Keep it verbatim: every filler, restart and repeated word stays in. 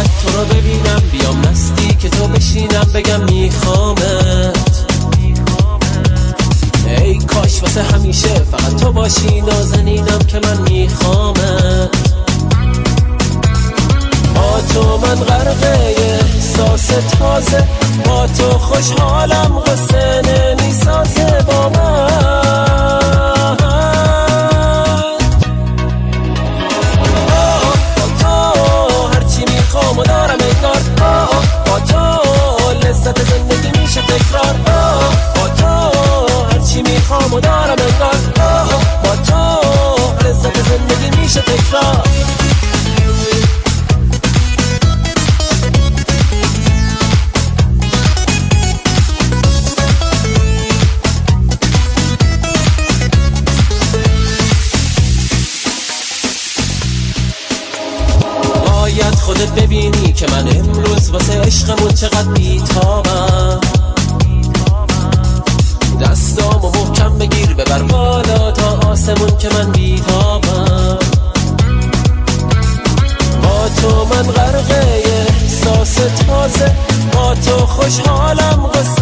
باید تو رو ببینم، بیام نستی که تو بشینم بگم میخوامت. ای کاش واسه همیشه فقط تو باشی، نازنینم که من میخوامت. با تو من غرقه احساس تازه، با تو خوشحالم قصه نمیسازه با من. با تو هرچی میخوام و دارم انگار، با تو لذت زندگی میشه تکرار. با تو هرچی میخوام و دارم انگار، با تو لذت زندگی میشه تکرار. باید خودت ببینی که من امروز واسه عشقمون چقدر بیتابم. دستامو محکم بگیر ببر بالا تا آسمون که من بیتابم. با تو من غرقه احساس تازه، با تو خوشحالم قصه